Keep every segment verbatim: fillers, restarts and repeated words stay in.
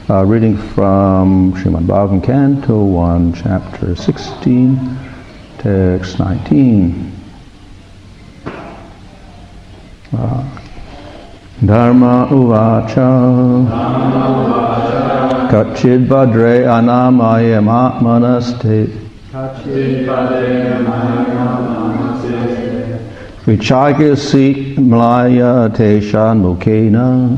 Uh, reading from Srimad Bhagavatam, Canto one, Chapter sixteen, Text nineteen. Uh, Dharma uvacha Kachid badre anamayam atmanaste Vichagasi mlaya teshan mukena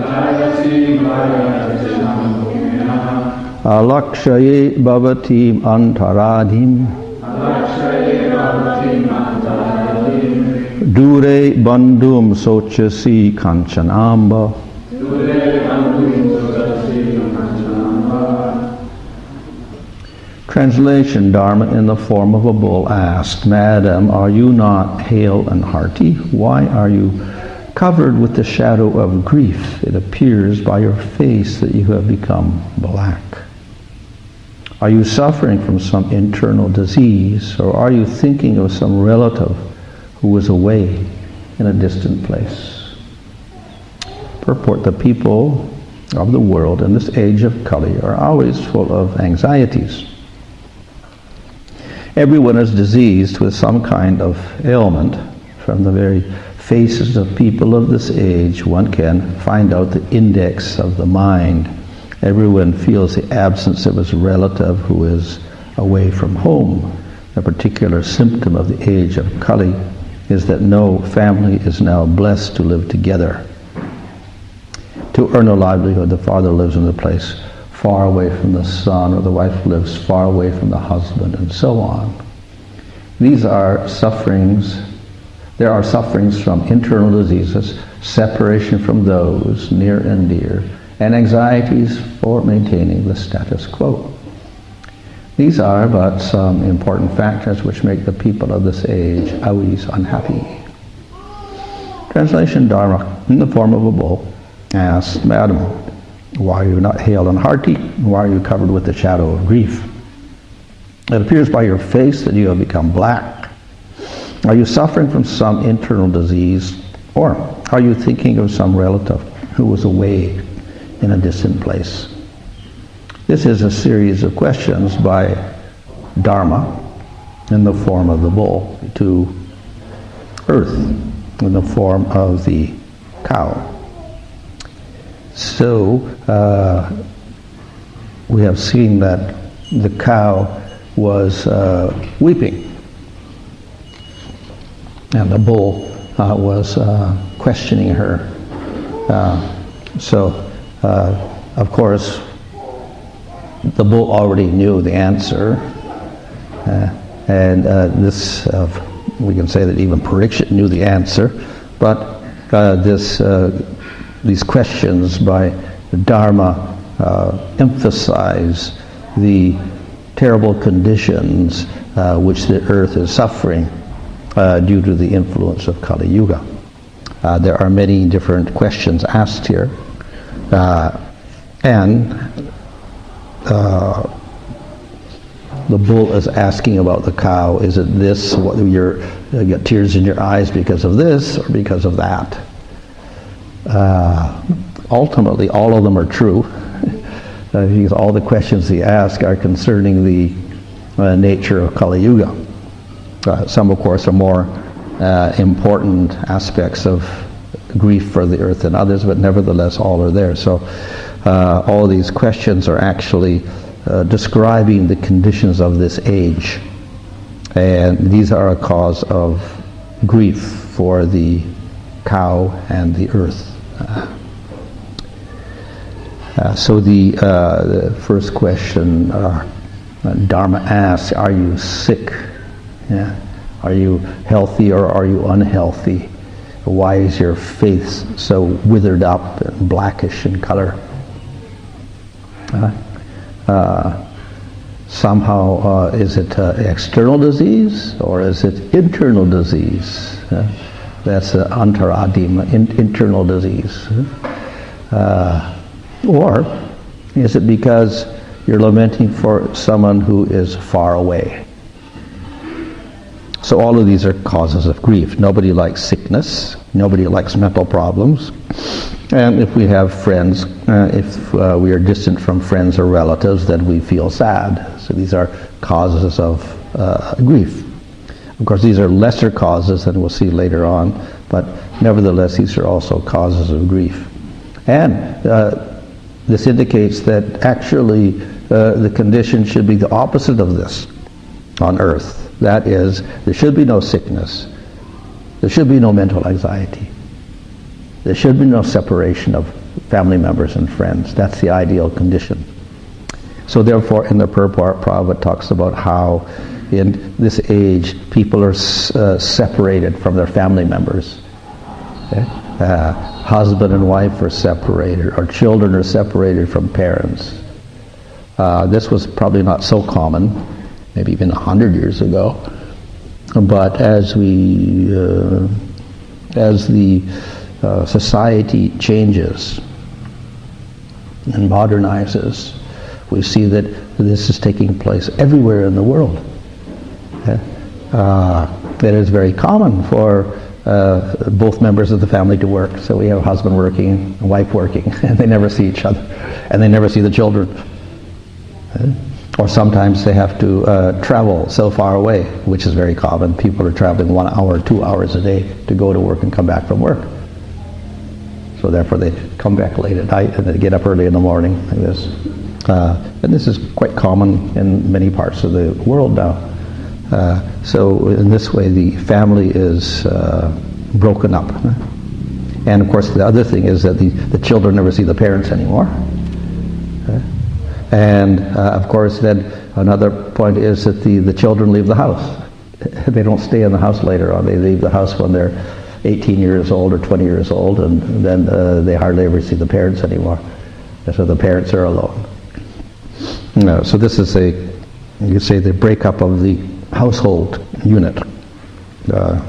Alakshaye bhavatim antaradhim Dure bandhum sochasi kanchanamba Translation. Dharma in the form of a bull asked, Madam, are you not hale and hearty? Why are you covered with the shadow of grief? It appears by your face that you have become black. Are you suffering from some internal disease, or are you thinking of some relative who is away in a distant place? Purport. The people of the world in this age of Kali are always full of anxieties. Everyone is diseased with some kind of ailment. From the very faces of people of this age, one can find out the index of the mind. Everyone feels the absence of his relative who is away from home. A particular symptom of the age of Kali is that no family is now blessed to live together. To earn a livelihood, the father lives in a place far away from the son, or the wife lives far away from the husband, and so on. These are sufferings. There are sufferings from internal diseases, separation from those near and dear, and anxieties for maintaining the status quo. These are but some important factors which make the people of this age always unhappy. Translation. Dharma in the form of a bull asked, Madam, why are you not hale and hearty? Why are you covered with the shadow of grief? It appears by your face that you have become black. Are you suffering from some internal disease, or are you thinking of some relative who was away in a distant place? This is a series of questions by Dharma in the form of the bull to Earth in the form of the cow. So uh, we have seen that the cow was uh, weeping, and the bull uh, was uh, questioning her. Uh, so, uh, of course, the bull already knew the answer, uh, and uh, this, uh, we can say that even Parikshit knew the answer, but uh, this uh, these questions by Dharma uh, emphasize the terrible conditions uh, which the earth is suffering uh, due to the influence of Kali Yuga. Uh, there are many different questions asked here, uh, and uh, the bull is asking about the cow. Is it this? What, you're, you get tears in your eyes because of this or because of that? Uh, ultimately, all of them are true. uh, because all the questions he asks are concerning the uh, nature of Kali Yuga. Uh, some, of course, are more uh, important aspects of grief for the earth than others, but nevertheless, all are there. So, uh, all these questions are actually uh, describing the conditions of this age, and these are a cause of grief for the cow and the earth. Uh, uh, so the, uh, the first question uh, Dharma asks, are you sick? Yeah. Are you healthy or are you unhealthy? Why is your face so withered up and blackish in color? Uh, uh, somehow, uh, is it uh, external disease or is it internal disease? Uh, That's uh, antaradima, in, internal disease. Uh, or is it because you're lamenting for someone who is far away? So all of these are causes of grief. Nobody likes sickness. Nobody likes mental problems. And if we have friends, uh, if uh, we are distant from friends or relatives, then we feel sad. So these are causes of uh, grief. Of course, these are lesser causes than we'll see later on, but nevertheless, these are also causes of grief. And uh, this indicates that actually uh, the condition should be the opposite of this on earth. That is, there should be no sickness. There should be no mental anxiety. There should be no separation of family members and friends. That's the ideal condition. So therefore, in the Purport, Prabhupada talks about how in this age, people are uh, separated from their family members. Okay? Uh, husband and wife are separated, or children are separated from parents. Uh, this was probably not so common, maybe even a hundred years ago. But as we, uh, as the uh, society changes and modernizes, we see that this is taking place everywhere in the world. Uh, it is very common for uh, both members of the family to work. So we have a husband working, a wife working, and they never see each other, and they never see the children. Uh, or sometimes they have to uh, travel so far away, which is very common. People are traveling one hour, two hours a day to go to work and come back from work. So therefore they come back late at night and they get up early in the morning like this. Uh, and this is quite common in many parts of the world now. Uh, so in this way the family is uh, broken up. And of course the other thing is that the, the children never see the parents anymore. Okay? And uh, of course then another point is that the, the children leave the house. They don't stay in the house later on. They leave the house when they're eighteen years old or twenty years old, and then uh, they hardly ever see the parents anymore. And so the parents are alone. No, so this is a, you could say, the breakup of the household unit. Uh,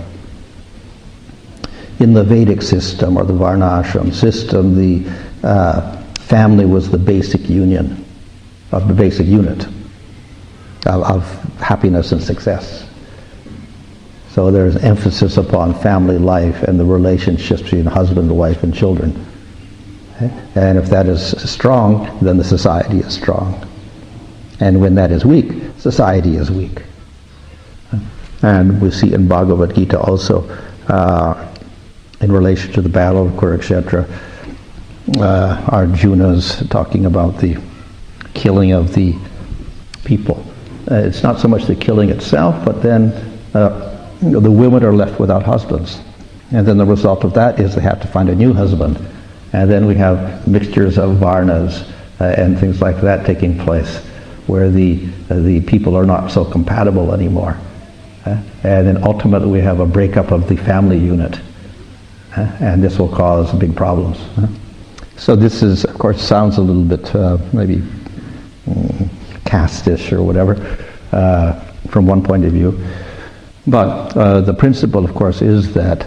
in the Vedic system, or the Varnashram system, the uh, family was the basic union, of the basic unit of, of happiness and success. So there's emphasis upon family life and the relationships between husband, wife, and children. Okay? And if that is strong, then the society is strong. And when that is weak, society is weak. And we see in Bhagavad Gita also, uh, in relation to the battle of Kurukshetra, uh, Arjuna's talking about the killing of the people. Uh, it's not so much the killing itself, but then uh, you know, the women are left without husbands. And then the result of that is they have to find a new husband. And then we have mixtures of varnas uh, and things like that taking place, where the uh, the people are not so compatible anymore. Uh, and then ultimately we have a breakup of the family unit. Uh, and this will cause big problems. Uh. So this is, of course, sounds a little bit uh, maybe um, castish or whatever uh, from one point of view. But uh, the principle, of course, is that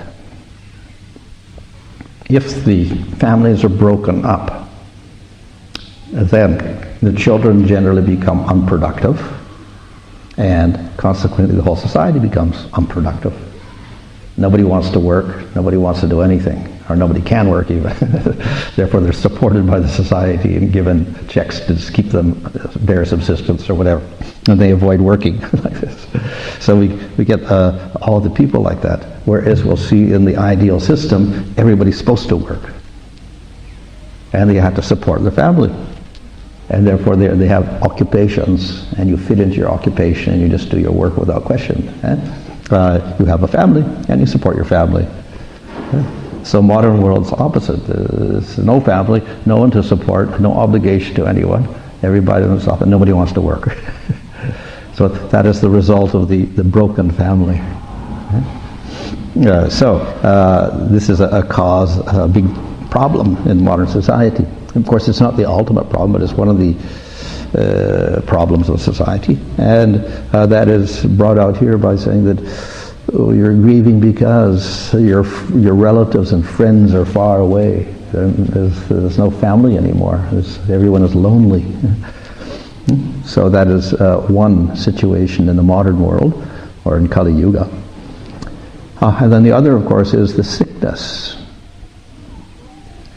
if the families are broken up, then the children generally become unproductive, and consequently the whole society becomes unproductive. Nobody wants to work, nobody wants to do anything, or nobody can work even. Therefore they're supported by the society and given checks to just keep them bare subsistence or whatever, and they avoid working like this. So we, we get uh, all the people like that, whereas we'll see in the ideal system, everybody's supposed to work. And they have to support their family. And therefore they, they have occupations, and you fit into your occupation and you just do your work without question. Eh? Uh, you have a family, and you support your family. Eh? So modern world's opposite. There's no family, no one to support, no obligation to anyone. Everybody knows off, and nobody wants to work. So that is the result of the, the broken family. Eh? Uh, so uh, this is a, a cause, a big problem in modern society. Of course, it's not the ultimate problem, but it's one of the uh, problems of society. And uh, that is brought out here by saying that oh, you're grieving because your your relatives and friends are far away. There's, there's no family anymore. There's, everyone is lonely. So that is uh, one situation in the modern world, or in Kali Yuga. Uh, and then the other, of course, is the sickness.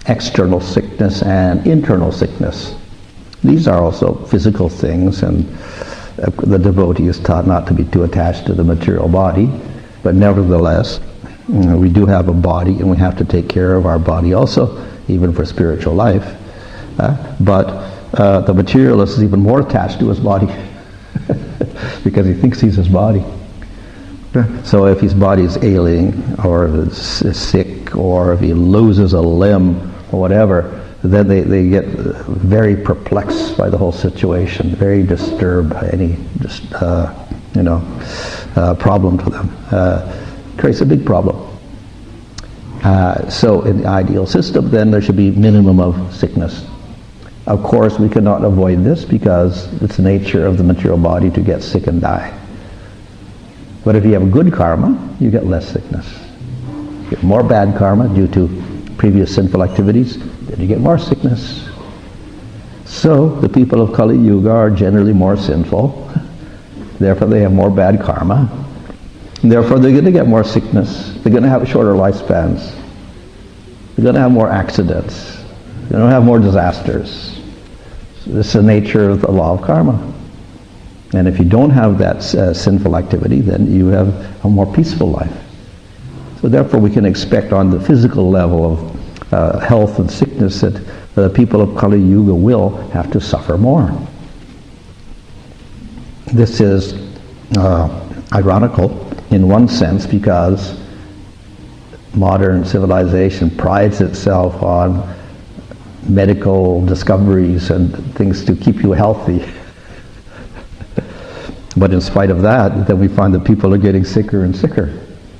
external sickness and internal sickness. These are also physical things, and the devotee is taught not to be too attached to the material body, but nevertheless, you know, we do have a body, and we have to take care of our body also, even for spiritual life. Uh, but uh, the materialist is even more attached to his body because he thinks he's his body. So if his body is ailing, or if it's sick, or if he loses a limb, or whatever, then they, they get very perplexed by the whole situation, very disturbed by any just, uh, you know, uh, problem to them. Uh, creates a big problem. Uh, so in the ideal system, then there should be minimum of sickness. Of course, we cannot avoid this because it's the nature of the material body to get sick and die. But if you have good karma, you get less sickness. You get more bad karma due to previous sinful activities, then you get more sickness. So the people of Kali Yuga are generally more sinful, therefore they have more bad karma, and therefore they're going to get more sickness, they're going to have shorter lifespans, they're going to have more accidents, they're going to have more disasters. So this is the nature of the law of karma. And if you don't have that uh, sinful activity, then you have a more peaceful life. So therefore we can expect on the physical level of uh, health and sickness that the people of Kali Yuga will have to suffer more. This is uh, ironical in one sense because modern civilization prides itself on medical discoveries and things to keep you healthy. But in spite of that, then we find that people are getting sicker and sicker.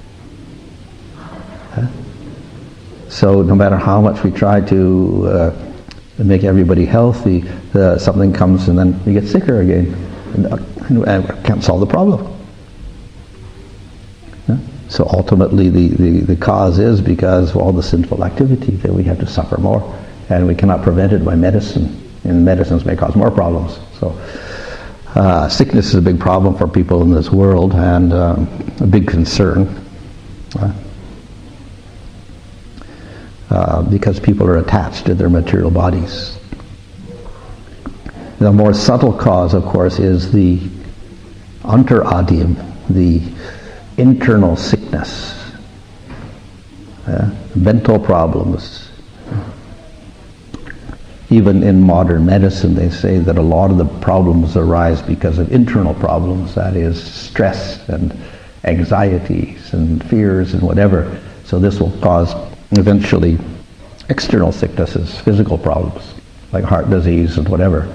So no matter how much we try to uh, make everybody healthy, uh, something comes and then we get sicker again, and, uh, and we can't solve the problem. Yeah? So ultimately the, the, the cause is because of all the sinful activity that we have to suffer more, and we cannot prevent it by medicine, and medicines may cause more problems. So uh, sickness is a big problem for people in this world, and um, a big concern. Uh, Uh, because people are attached to their material bodies. The more subtle cause, of course, is the antaradyam, the internal sickness, uh, mental problems. Even in modern medicine, they say that a lot of the problems arise because of internal problems, that is, stress and anxieties and fears and whatever. So this will cause eventually external sicknesses, physical problems like heart disease and whatever.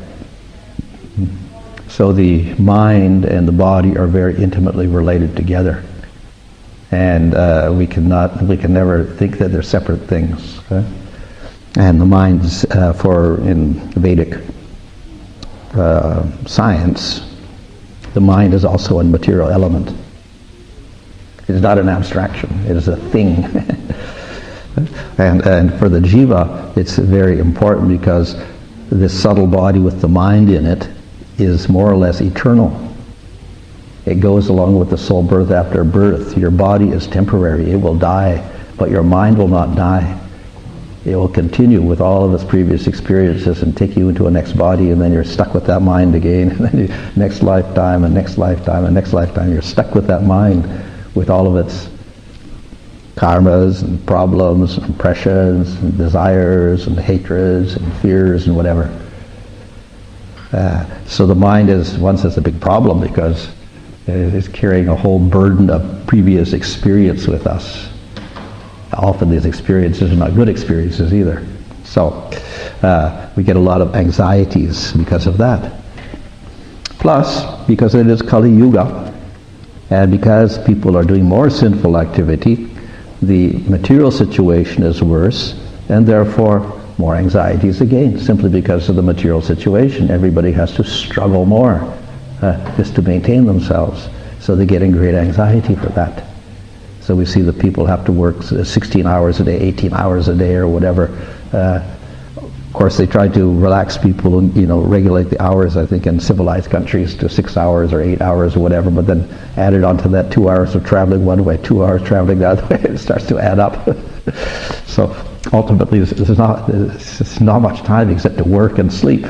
So the mind and the body are very intimately related together, and uh, we cannot, we can never think that they're separate things. Okay? And the mind's uh, for in Vedic uh, science, the mind is also a material element. It is not an abstraction; it is a thing. And, and for the jiva, it's very important because this subtle body with the mind in it is more or less eternal. It goes along with the soul birth after birth. Your body is temporary, it will die, but your mind will not die. It will continue with all of its previous experiences and take you into a next body, and then you're stuck with that mind again, and then you, next lifetime, and next lifetime, and next lifetime, you're stuck with that mind with all of its karmas and problems and impressions and desires and hatreds and fears and whatever. Uh, so the mind is, one says, a big problem because it is carrying a whole burden of previous experience with us. Often these experiences are not good experiences either. So uh, we get a lot of anxieties because of that. Plus, because it is Kali Yuga, and because people are doing more sinful activity, the material situation is worse, and therefore more anxieties again, simply because of the material situation. Everybody has to struggle more uh, just to maintain themselves, so they get in great anxiety for that. So we see that people have to work sixteen hours a day, eighteen hours a day, or whatever. Uh, of course, they try to relax people and, you know, regulate the hours, I think, in civilized countries to six hours or eight hours or whatever, but then added onto that two hours of traveling one way, two hours traveling the other way, it starts to add up. So ultimately there's not, there's not much time except to work and sleep.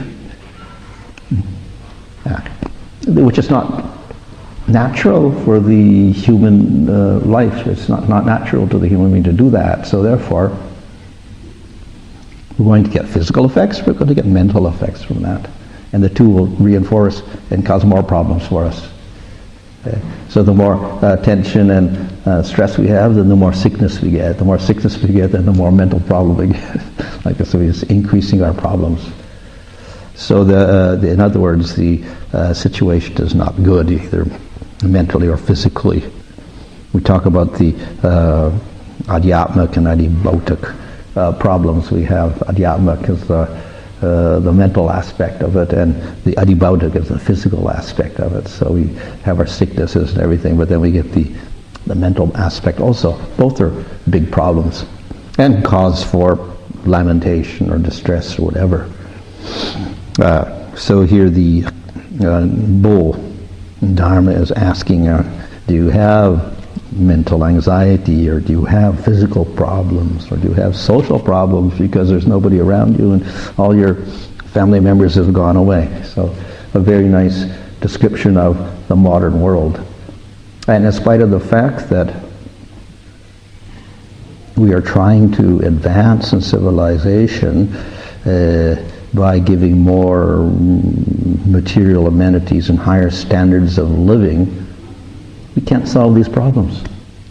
Yeah. Which is not natural for the human uh, life. It's not, not natural to the human being to do that. So therefore, we're going to get physical effects, we're going to get mental effects from that. And the two will reinforce and cause more problems for us. Okay? So the more uh, tension and uh, stress we have, then the more sickness we get. The more sickness we get, then the more mental problem we get. Like this, so it's increasing our problems. So the, uh, the in other words, the uh, situation is not good, either mentally or physically. We talk about the uh, adhyatmic and adhibautic uh, problems we have. Adhyatmic is the, uh, the mental aspect of it, and the adhibautic is the physical aspect of it. So we have our sicknesses and everything, but then we get the, the mental aspect also. Both are big problems and cause for lamentation or distress or whatever. Uh, so here the uh, bull, Dharma, is asking, uh, do you have mental anxiety, or do you have physical problems, or do you have social problems because there's nobody around you and all your family members have gone away? So a very nice description of the modern world. And in spite of the fact that we are trying to advance in civilization uh, by giving more material amenities and higher standards of living, we can't solve these problems.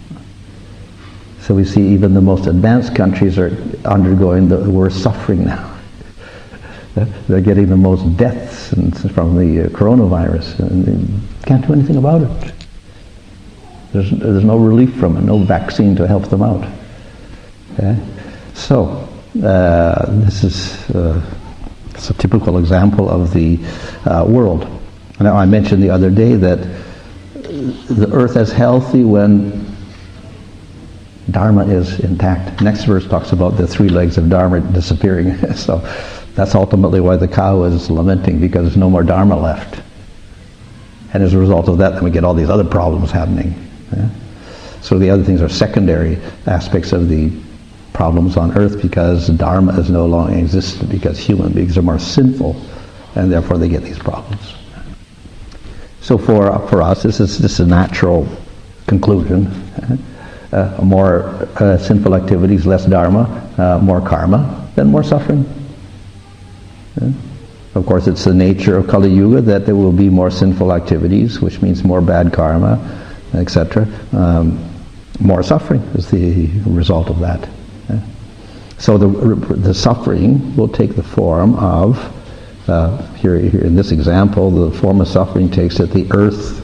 So we see even the most advanced countries are undergoing the worst suffering now. They're getting the most deaths from the coronavirus, and they can't do anything about it. There's, there's no relief from it, no vaccine to help them out. Okay? So, uh, this is uh, it's a typical example of the uh, world. Now, I mentioned the other day that the earth is healthy when Dharma is intact. Next verse talks about the three legs of Dharma disappearing. So that's ultimately why the cow is lamenting, because there's no more Dharma left. And as a result of that, then we get all these other problems happening. Yeah? So the other things are secondary aspects of the problems on earth, because Dharma is no longer existent, because human beings are more sinful, and therefore they get these problems. So for for us, this is just a natural conclusion. Uh, more uh, sinful activities, less Dharma, uh, more karma, then more suffering. Yeah? Of course, it's the nature of Kali Yuga that there will be more sinful activities, which means more bad karma, et cetera. Um, more suffering is the result of that. Yeah? So the the suffering will take the form of, uh, here, here in this example, the form of suffering takes that the earth,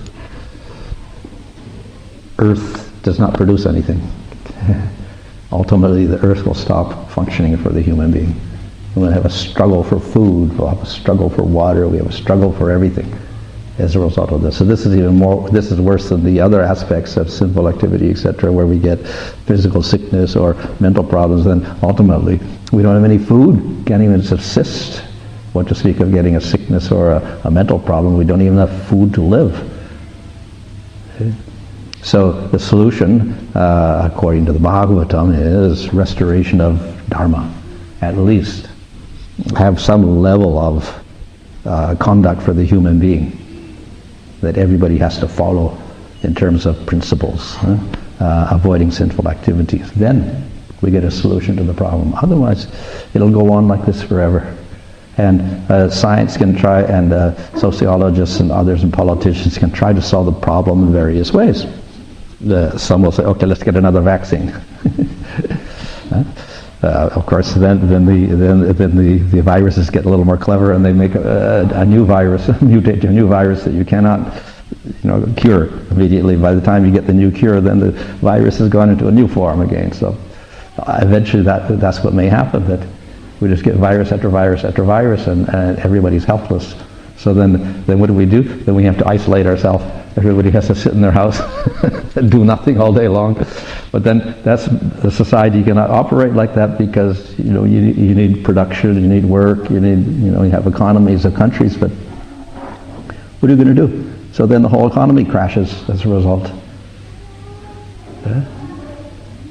earth does not produce anything. Ultimately, the earth will stop functioning for the human being. We'll have a struggle for food, we'll have a struggle for water, we have a struggle for everything as a result of this. So this is even more, this is worse than the other aspects of sinful activity, et cetera, where we get physical sickness or mental problems. Then ultimately, we don't have any food, can't even subsist. What to speak of getting a sickness or a, a mental problem, we don't even have food to live. Okay? So the solution, uh, according to the Bhagavatam, is restoration of Dharma, at least. Have some level of uh, conduct for the human being that everybody has to follow in terms of principles, huh? uh, avoiding sinful activities. Then we get a solution to the problem. Otherwise, it'll go on like this forever. And uh, science can try, and uh, sociologists and others and politicians can try to solve the problem in various ways. The, some will say, okay, let's get another vaccine. huh? Uh, of course, then then the then, then the, the viruses get a little more clever, and they make a, a, a new virus, mutate to a new virus that you cannot, you know, cure immediately. By the time you get the new cure, then the virus has gone into a new form again. So uh, eventually, that that's what may happen. That we just get virus after virus after virus, and, and everybody's helpless. So then, then what do we do? Then we have to isolate ourselves. Everybody has to sit in their house and do nothing all day long. But then that's the society cannot operate like that, because you know you you need production, you need work, you need you know you have economies of countries. But what are you going to do? So then the whole economy crashes as a result. Yeah?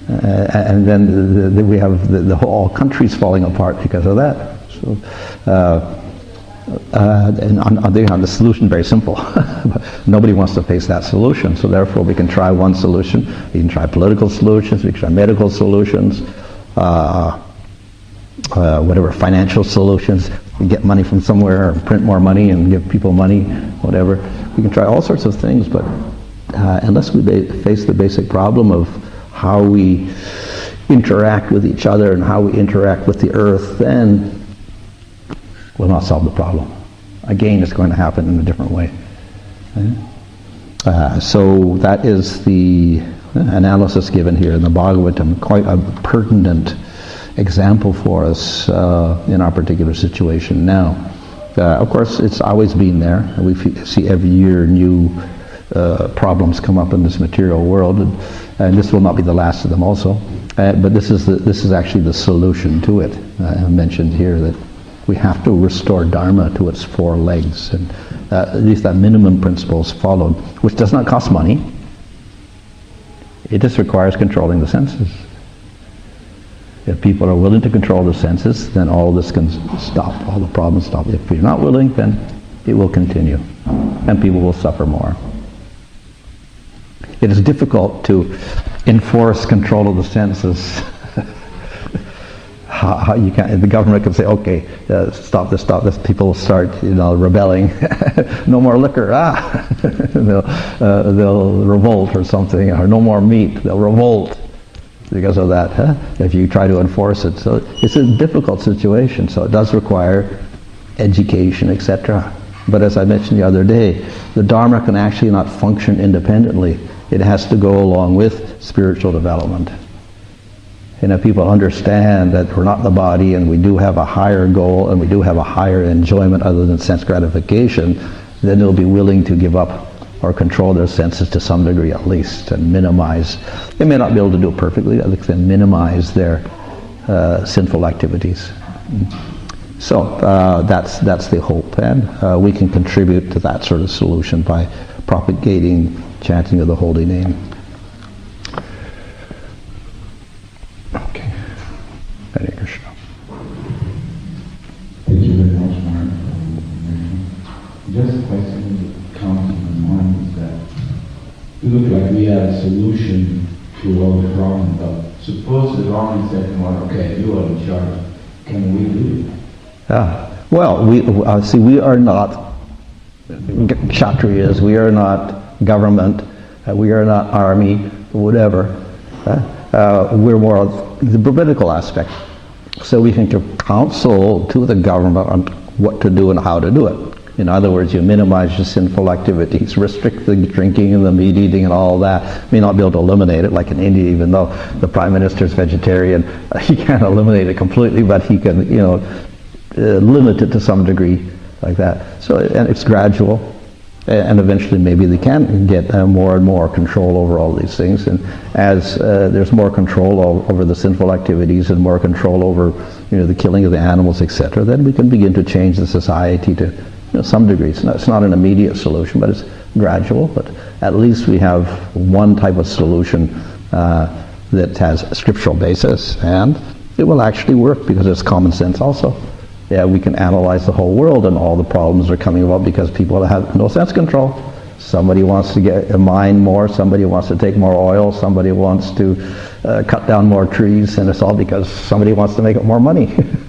Uh, and then the, the, we have the, the whole countries falling apart because of that. So, uh, uh, and on, on the other hand, the solution very simple. Nobody wants to face that solution, so therefore we can try one solution. We can try political solutions, we can try medical solutions, uh, uh, whatever, financial solutions. We get money from somewhere, or print more money and give people money, whatever. We can try all sorts of things, but uh, unless we ba- face the basic problem of how we interact with each other and how we interact with the earth, then we'll not solve the problem. Again, it's going to happen in a different way. Okay? Uh, so that is the analysis given here in the Bhagavatam, quite a pertinent example for us uh, in our particular situation now. Uh, of course, it's always been there. We f- see every year new uh, problems come up in this material world, and, and this will not be the last of them also. Uh, but this is the, this is actually the solution to it. Uh, I mentioned here that we have to restore Dharma to its four legs, and uh, at least that minimum principle is followed, which does not cost money. It just requires controlling the senses. If people are willing to control the senses, then all this can stop, all the problems stop. If we're not willing, then it will continue, and people will suffer more. It is difficult to enforce control of the senses. how, how you can, the government can say, okay, uh, stop this, stop this. People will start, you know, rebelling. No more liquor. Ah, they'll, uh, they'll revolt or something. Or no more meat. They'll revolt because of that. Huh? If you try to enforce it, so it's a difficult situation. So it does require education, et cetera. But as I mentioned the other day, the Dharma can actually not function independently. It has to go along with spiritual development. And if people understand that we're not the body and we do have a higher goal and we do have a higher enjoyment other than sense gratification, then they'll be willing to give up or control their senses to some degree at least, and minimize. They may not be able to do it perfectly, but they can minimize their uh, sinful activities. So uh, that's that's the hope, and uh, we can contribute to that sort of solution by propagating chanting of the holy name. Okay. Hare Krishna. Thank you very much, Mark. Just a question that comes to my mind is that it looks like we have a solution to all the problems, but suppose the government said tomorrow, okay, you are in charge, can we do it? Ah, well, we uh, see. We are not kshatriyas. We are not government. Uh, we are not army. Whatever. Uh, uh, we're more of the Brahminical aspect. So we can give counsel to the government on what to do and how to do it. In other words, you minimize your sinful activities, restrict the drinking and the meat eating and all that. May not be able to eliminate it, like in India, even though the Prime Minister is vegetarian, he can't eliminate it completely, but he can, you know, Uh, limited to some degree, like that. So, and it's gradual, and eventually maybe they can get uh, more and more control over all these things. And as uh, there's more control o- over the sinful activities and more control over, you know, the killing of the animals, et cetera, then we can begin to change the society to, you know, some degree. It's not, it's not an immediate solution, but it's gradual. But at least we have one type of solution uh, that has a scriptural basis, and it will actually work because it's common sense also. Yeah, we can analyze the whole world and all the problems are coming about because people have no sense control. Somebody wants to get a mine more, somebody wants to take more oil, somebody wants to uh, cut down more trees, and it's all because somebody wants to make more money.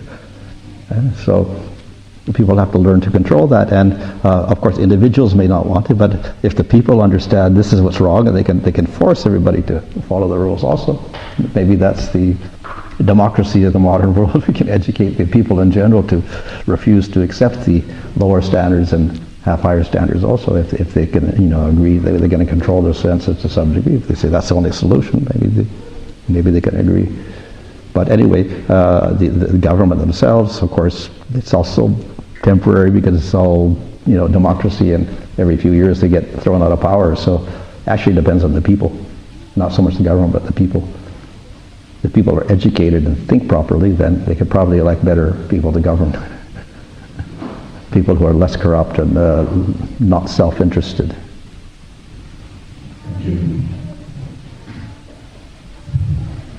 So people have to learn to control that, and uh, of course individuals may not want it, but if the people understand this is what's wrong, and they can they can force everybody to follow the rules also. Maybe that's the democracy of the modern world. We can educate the people in general to refuse to accept the lower standards and have higher standards also. If if they can, you know, agree that they're going to control their senses to some degree. If they say that's the only solution, maybe they, maybe they can agree. But anyway, uh, the, the government themselves, of course, it's also temporary because it's all, you know, democracy, and every few years they get thrown out of power. So actually it depends on the people, not so much the government, but the people. If people are educated and think properly, then they could probably elect better people to govern. People who are less corrupt and uh, not self-interested. Thank you.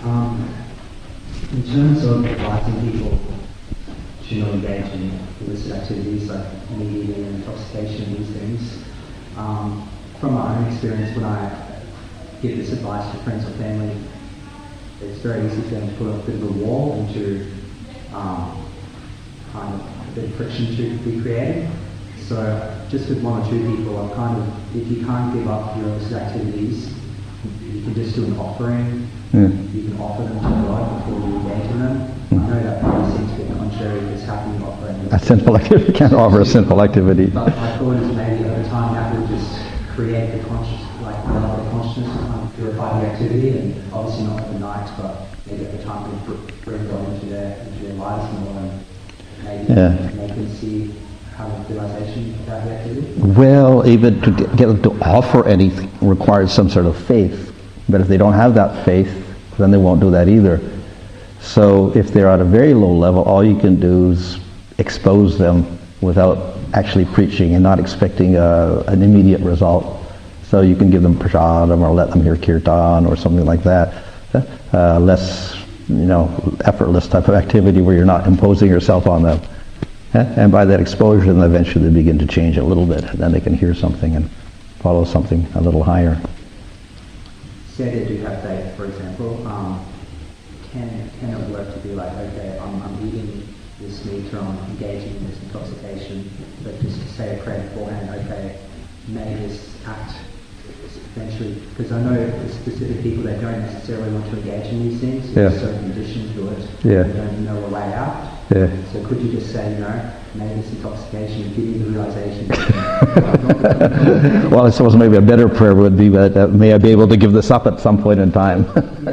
Um, in terms of advising people to not engage in illicit activities like meat eating and intoxication, these things, um, from my own experience, when I give this advice to friends or family, it's very easy for them to put up a bit of a wall and to um, kind of a bit of friction to be created. So just with one or two people, I'm kind of, if you can't give up your illicit activities, you can just do an offering. Mm. You can offer them to God before you engage in them. Mm. I know that probably seems a bit contrary because how can you offer anything? A sinful activity, you can't offer a sinful activity. But my thought is maybe over time that will just create the conscious, like the consciousness to kind of purify the activity, and obviously not overnight, but maybe over time will bring God into their, into their lives more, and maybe yeah. make them see how the realization about the activity. Well, even to get, get them to offer anything requires some sort of faith. But if they don't have that faith, then they won't do that either. So if they're at a very low level, all you can do is expose them without actually preaching and not expecting a, an immediate result. So you can give them prasadam or let them hear kirtan or something like that. Uh, less, you know, effortless type of activity where you're not imposing yourself on them. And by that exposure, then eventually they begin to change a little bit. And then they can hear something and follow something a little higher. Say they do have faith, for example, um, can, can it work to be like, okay, I'm, I'm eating this meat or I'm engaging in this intoxication, but just to say a prayer beforehand, okay, may this act eventually, because I know specific people that don't necessarily want to engage in these things, yeah. there's certain conditions to it, yeah. they don't know a way out. Yeah. So could you just say, you know, maybe this intoxication, give me the realization. Well, I suppose maybe a better prayer would be that uh, may I be able to give this up at some point in time.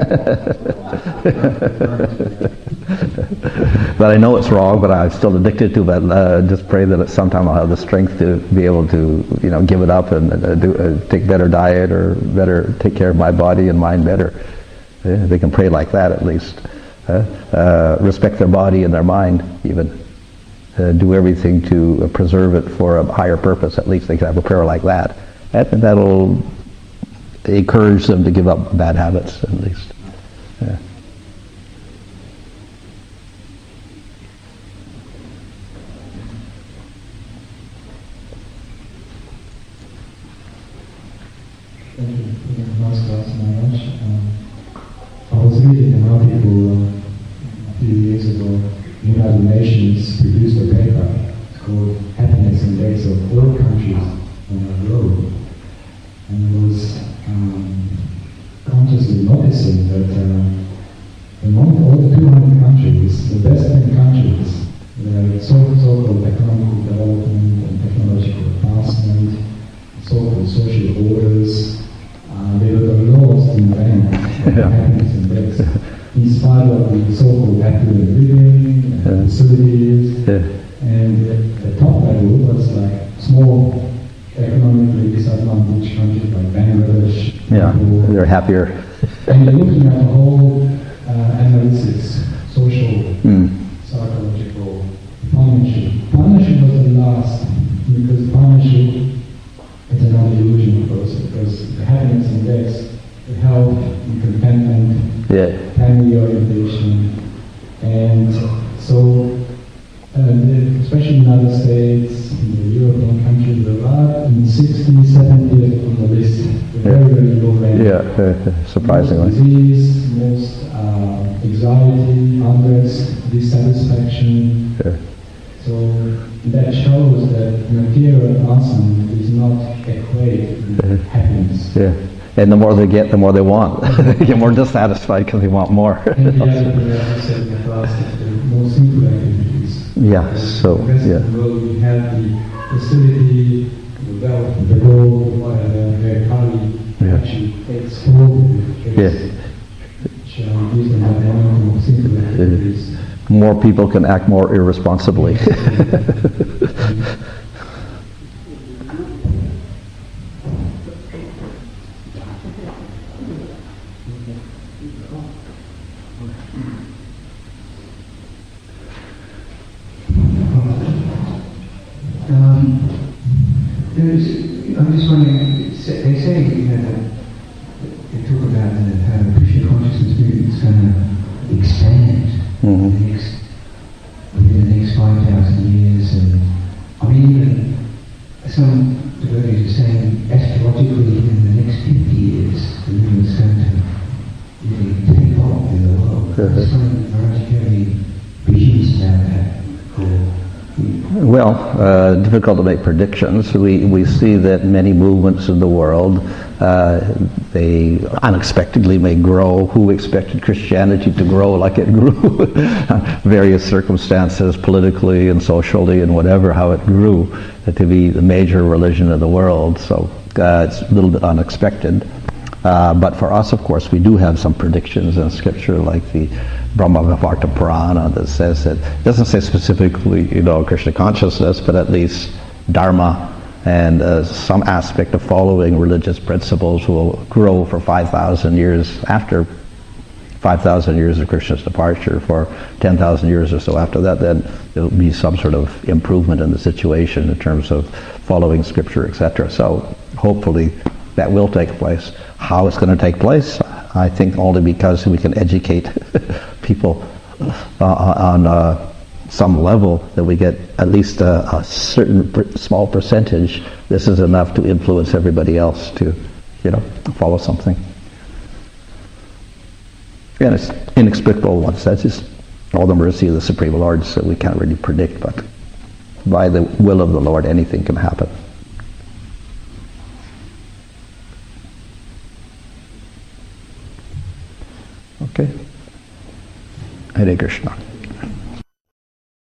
But I know it's wrong, but I'm still addicted to it. Uh, just pray that at some time I'll have the strength to be able to, you know, give it up and uh, do, uh, take better diet or better take care of my body and mind better. Yeah, they can pray like that at least. Uh, uh, respect their body and their mind even. Uh, do everything to uh, preserve it for a higher purpose. At least they can have a prayer like that. And that'll encourage them to give up bad habits at least. Yeah. Thank you. Namaskar, Maharaj. Um, I was reading an article uh, a few years ago. United Nations produced a paper called Happiness Index of all countries on the globe. And I was um, consciously noticing that uh, among all the two hundred countries, the best ten countries, the so- so-called economic development and technological advancement, so-called social orders, uh, they were the lowest in the rank of the happiness index. In spite of the so-called affluent living and yeah. facilities, yeah. and the, the top level was like small economically disadvantaged countries like Bangladesh. Yeah, people, they're happier. And you're looking at the whole uh, analysis, social, mm. psychological, partnership. Partnership was the last, because partnership is another illusion for us, because the happiness index, the health and contentment, yeah. family orientation, and so uh, the, especially in the United States, in the European countries, there are in sixty, seventy on the list, yeah. very, very low rank. Yeah, uh, surprisingly. Most disease, most uh, anxiety, unrest, dissatisfaction. Yeah. So that shows that material advancement is not equate with uh, happiness. Yeah. And the more they get, the more they want. They get more dissatisfied because they want more. And the other thing I said in the past, the more simple activities. Yeah, so, the rest yeah. of the world, we have the facility, the wealth, the gold, whatever, where Kali yeah. actually takes hold of it. Yeah. Which uh, gives them that element of simple activities. Uh, more people can act more irresponsibly. Um, there's, I'm just wondering, they say, you know, that they talk about uh, how Krishna consciousness movements kind just wondering, Maharaj, if you have any visions about that, or Well, uh, difficult to make predictions. We we see that many movements in the world, uh, they unexpectedly may grow. Who expected Christianity to grow like it grew? Various circumstances, politically and socially and whatever, how it grew to be the major religion of the world. So uh, it's a little bit unexpected. Uh, but for us, of course, we do have some predictions in Scripture, like the Brahmavivarta Purana, that says that, it doesn't say specifically, you know, Krishna consciousness, but at least Dharma and uh, some aspect of following religious principles will grow for five thousand years after five thousand years of Krishna's departure. For ten thousand years or so after that, then there will be some sort of improvement in the situation in terms of following Scripture, et cetera. So hopefully that will take place. How it's going to take place, I think only because we can educate people uh, on uh, some level, that we get at least a, a certain per- small percentage. This is enough to influence everybody else to, you know, follow something. And it's inexplicable in one sense. It's all the mercy of the Supreme Lord, so we can't really predict, but by the will of the Lord, anything can happen. Okay. Hare Krishna.